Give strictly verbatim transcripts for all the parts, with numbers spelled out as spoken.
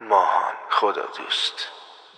ماهان خدا دوست.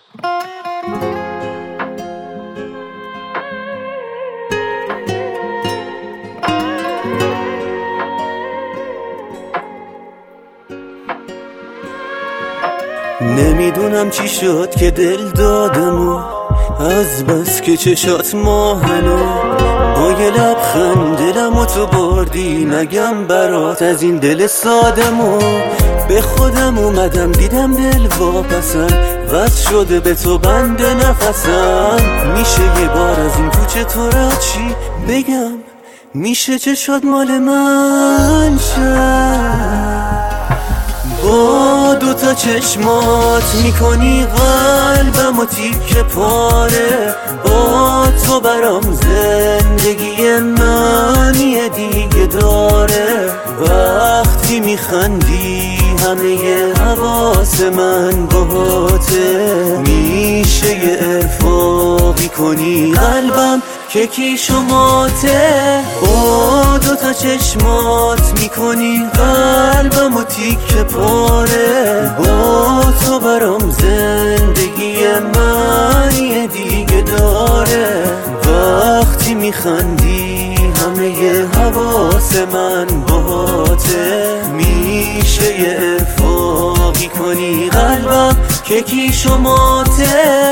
نمیدونم چی شد که دل دادمو، از بس که چشات ماهنو، با یه لبخند دلمو تو بردی. نگم برات از این دل سادمو، به خودم اومدم دیدم دل واپسم، وز شده به تو بند نفسم. میشه یه بار از این کوچه تو را چی بگم، میشه چشات مال من شد. با دوتا چشمات میکنی قلبم و تیکه پاره، با تو برام زندگی معنی دیگه داره. وقتی میخندی همه حواس من باهاته، میشه یه ارفاقی کنی قلبم که کیش و ماته. با دوتا چشمات میکنی قلبم و تیکه پاره، با تو برام زندگی معنی دیگه داره. وقتی میخندی همه حواس من باهاته، میشه یه ارفاقی کنی قلبم که کیش و ماته.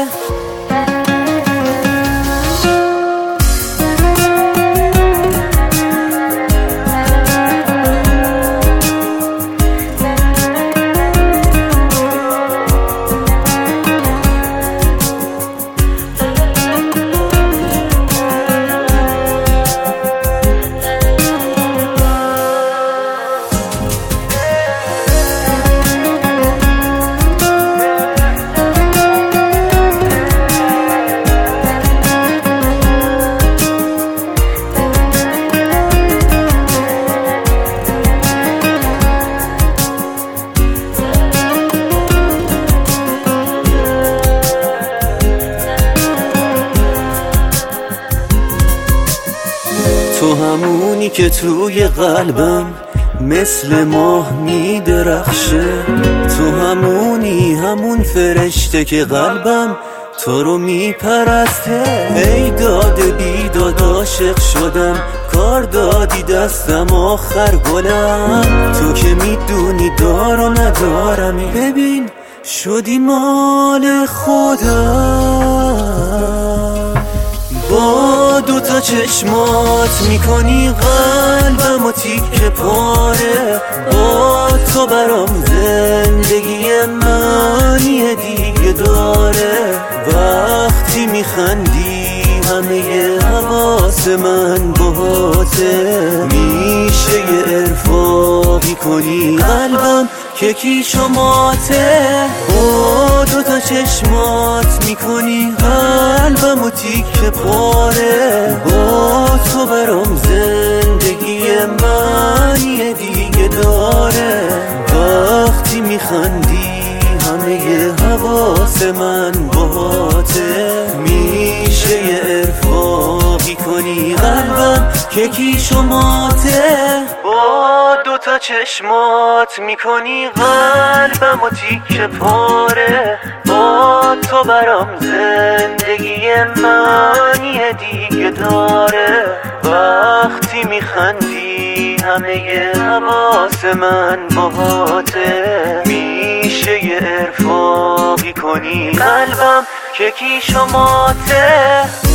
تو همونی که توی قلبم مثل ماه میدرخشه، تو همونی همون فرشته که قلبم تو رو میپرسته. ای داده بیداد عاشق شدم، کار دادی دستم آخر گلم. تو که میدونی دار و ندارمی، ببین شدی مال خودم. با دوتا چشمات میکنی قلبم و تیکه پاره، با تو برام زندگی معنی دیگه داره. وقتی میخندی همه حواس من باهاته، میشه یه ارفاقی کنی قلبم که کیش و ماته. با دوتا چشمات میکنی قلبم و تیکه پاره، با تو برام زندگی معنی دیگه داره. وقتی میخندی همه حواس من باهاته، میشه یه ارفاقی کنی قلبم که کیش و ماته. با دوتا چشمات میکنی قلبم و تیکه پاره، با تو برام زندگی معنی دیگه داره. وقتی میخندی همه حواس من باهاته، میشه یه ارفاقی کنی قلبم که کیش و ماته.